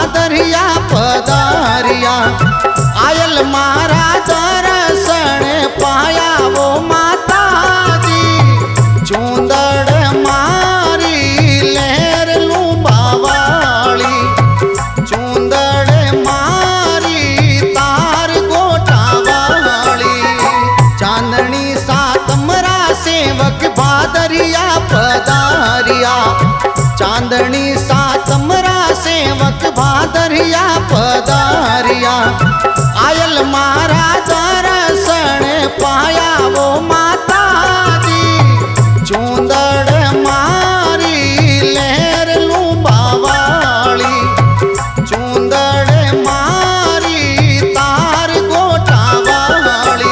भादरिया पधारिया। आयल मारा दर्शन पाया वो माता जी। चूंदड़ मारी लहर लूं बावाली। चूंदड़ मारी तार गोटा वाली। चांदनी सातमरा सेवक भादरिया पधारिया। चांदनी सातमरा सेवक भादरिया पधारिया। आयल मारा दर्शन पाया वो माता जी। चूंदड़ मारी लहर लूं बावाली। चूंदड़ मारी तार गोटा वाली।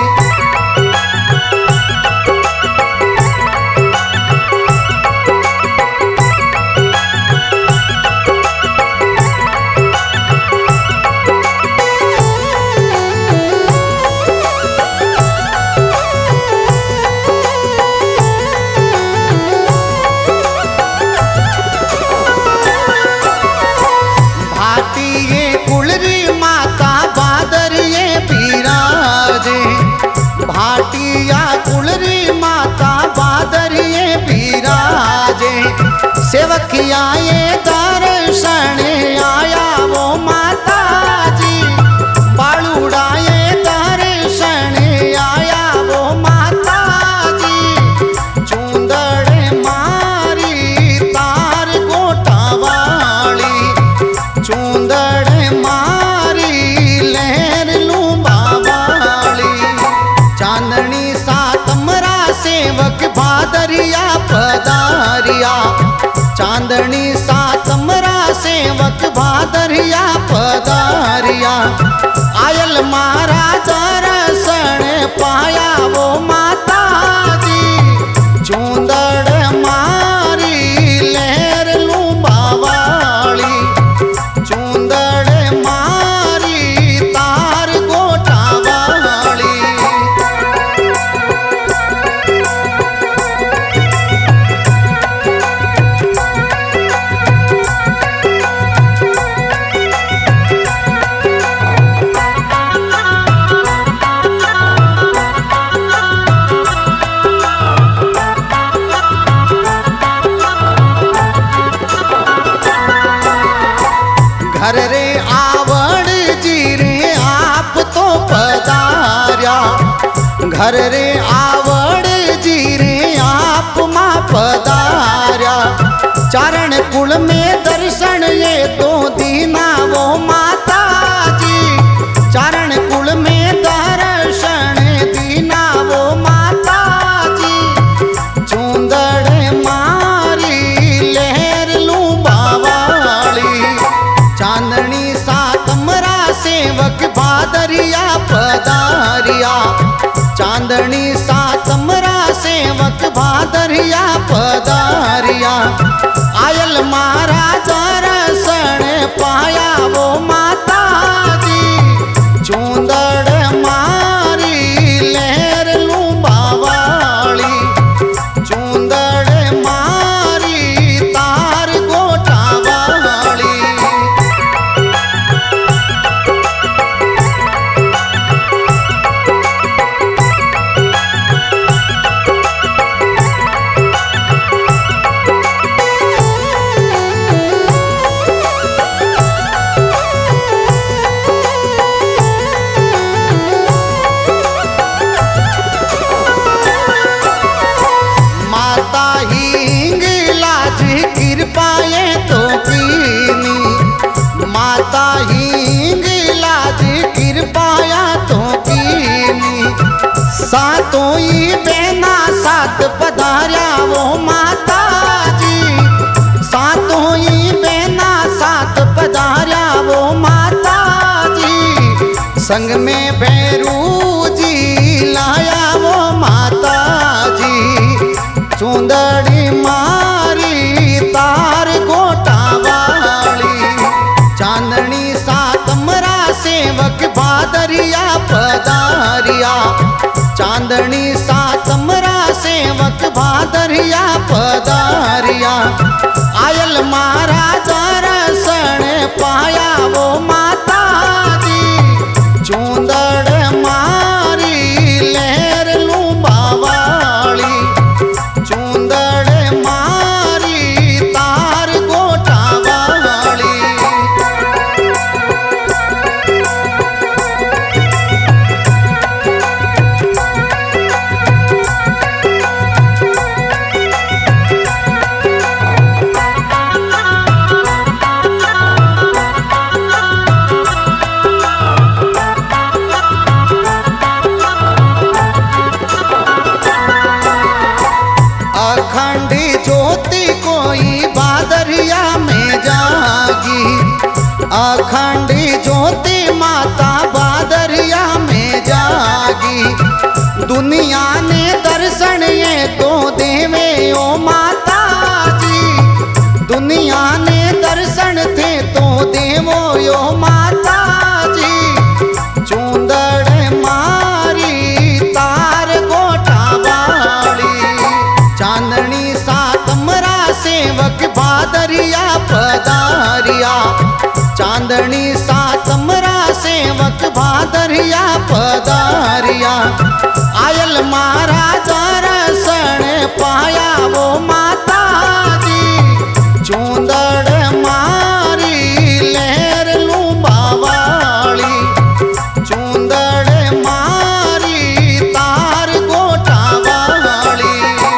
भाटिया कुलरी माता बादरिये बिराजे। सेवकिया ये दर्शन आया वो माता जी। बालूड़ा ये दर्शन आया वो माता जी। चूंदड़ मारी तार गोटा वाली। चूंदड़ मारी लहर लूं बावाली। चांदनी सातमरा सेवक भादरिया पधारिया। चांदनी सातमरा सेवक भादरिया पधारिया। आयल मारा दर्शन पाया वो माता जी। चूंदड़ मारी लहर लूं बावाली। चूंदड़ मारी तार गोटा वाली। घर रे आवड़ जी रे आप तो पधार्या। घर रे आवड़ जी रे आप मां पधार्या। चारण कुल में दर्शन ये तो दीना वो माता जी। चारण कुल में दर्शन दीना वो माता जी। चूंदड़ मारी लहर लूं बावाली। चांदनी सातमरा सेवक भादरिया पधारिया। चांदनी सातमरा सेवक भादरिया पधारिया। आयल मारा दर्शन पाया वो माता जी। चूंदड़ मारी लहर लूं बावाली। चूंदड़ मारी तार गोटा वाली। माता हिंगलाज कृपाया तो कीनी। सातों ही बहना सात पधार्या वो माता जी। सातों ही बहना सात पधार्या वो माता जी। संग में भैरू जी लाया वो माता जी। चूंदड़ी मारी तार गोटा वाली। चांदनी सातमरा सेवक भादरिया पधारिया। चांदनी सातमरा सेवक भादरिया पधारिया। आयल मारा दर्शन पाया ज्योति कोई बादरिया में जागी, अखंड ज्योति माता बादरिया में जागी। दुनिया ने दर्शन ये तो देवे ओ माता जी, दुनिया ने दर्शन थे तो देवो यो माता जी। चूंदड़ मारी तार गोटा वाली, चांदनी सातमरा सेवक बादरिया पधारिया, चांदनी सातमरा सेवक बादरिया पधारिया। आयल मारा दर्शन पाया वो माता जी, चूंदड़ मारी लहर लूंबा वाली, चूंदड़ मारी तार गोटा वाली।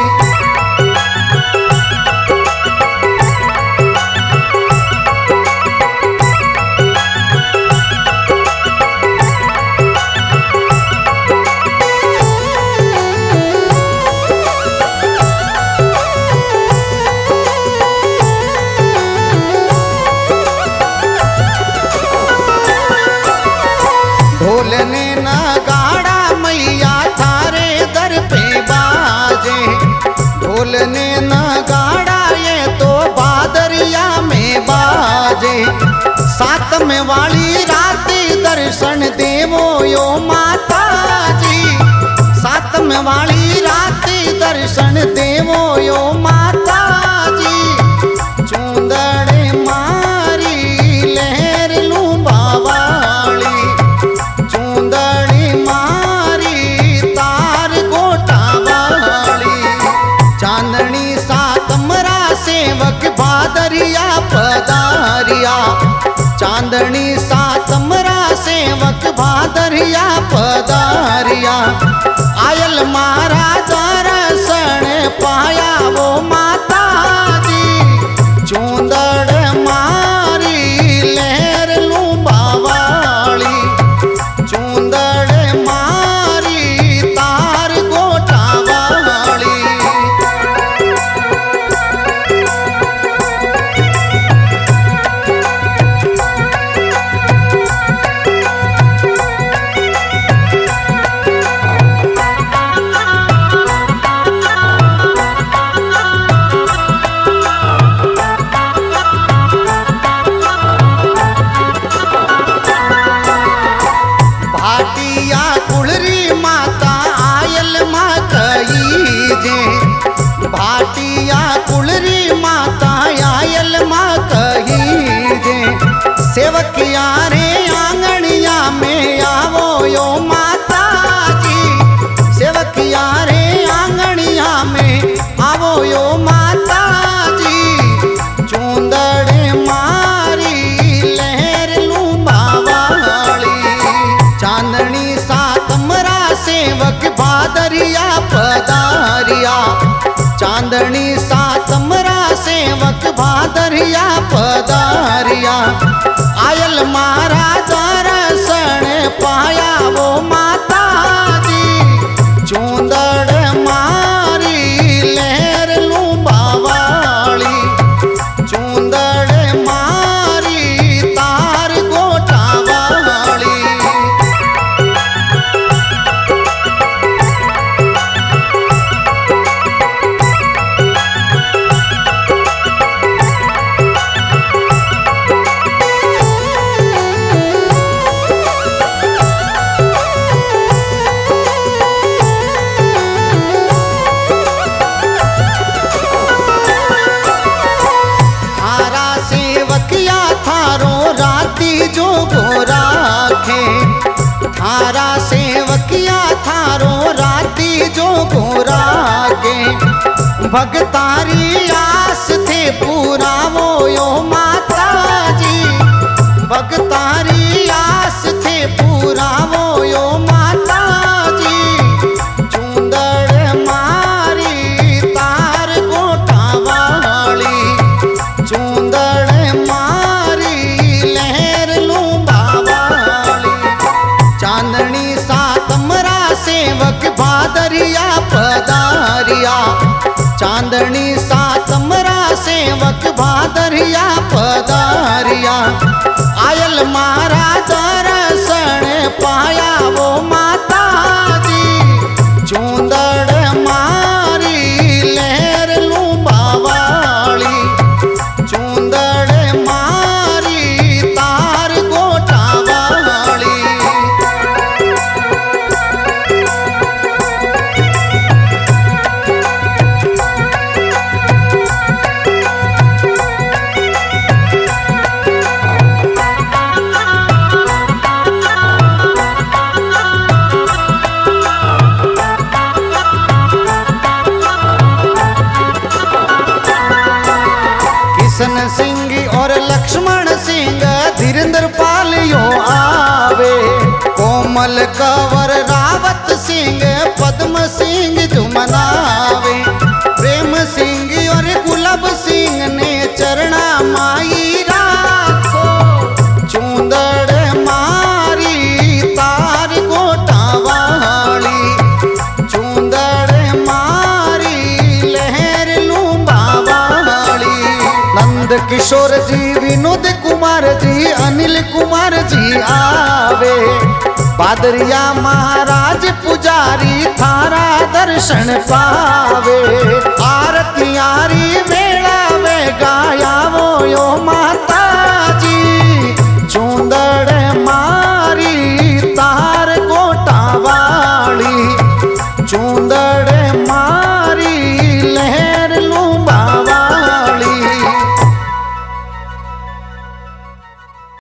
ढोलने नगाड़ा मैया थारे दर पे बाजे, ढोलने नगाड़ा ये तो बादरिया में बाजे। सातवें वाली राती दर्शन देवो यो माता जी, सातवें वाली राती दर्शन देवो यो माता जी। चूंदड़ मारी लहर लूंबा वाली, चूंदड़ी मारी तार गोटा वाली। चांदनी सातमरा सेवक बादरिया पधारिया, चांदनी सातमरा सेवक बादरिया पधारिया। आयल मारा दर्शन पाया वो माता जी, चूंदड़ मारी लहर लूंबा वाली, चूंदड़ मारी तार गोटा वाली। भाटिया कुलरी माता आयल माँ कही जे, भाटिया कुलरी माता आयल माँ कही जे। सेवकिया रे आंगनिया में आवो यो माता जी, सेवकिया रे आंगनिया में आवो यो माता जी। चूंदड़ मारी लहर लूंबा वाली, चांदनी सातमरा सेवक बादरिया पधारिया, चांदनी सातमरा सेवक बादरिया पधारिया। आयल मारा दर्शन पाया वो माता जी, चूंदड़ मारी लहर लूंबा वाली, चूंदड़ मारी तार गोटा वाली। जो गो राखे, थारा सेवकिया थारो राती जो गो राखे। भगतारी आस थे पूरा वो यो माता जी, भगतारी आस थे पूरा वो यो माता जी। चूंदड़ मारी तार गोटा वाली, चूंदड़ मारी लहर लूंबा वाली। चांदनी सातमरा सेवक बादरिया पधारिया, चांदनी सातम पधारिया पधारिया आयल मारा दर्शन पाया वो माता जी चूंदड़ मारी लहर लूं बावाली चूंदड़ मारी तार गोटा वाली किशन सिंह और लक्ष्मण सिंह धीरेन्द्र पाल यो आवे कोमल कंवर रावत सिंह पद्म सिंह जुमनावे प्रेम सिंह और गुलाब सिंह ने चरणा माई राखो चूंदड़ मारी तार गोटा वाली चूंदड़ मारी लहर लूं बावाली नंद किशोर जी विनोद कुमार जी अनिल कुमार जी आवे पादरिया महाराज पुजारी थारा दर्शन पावे आरती यारी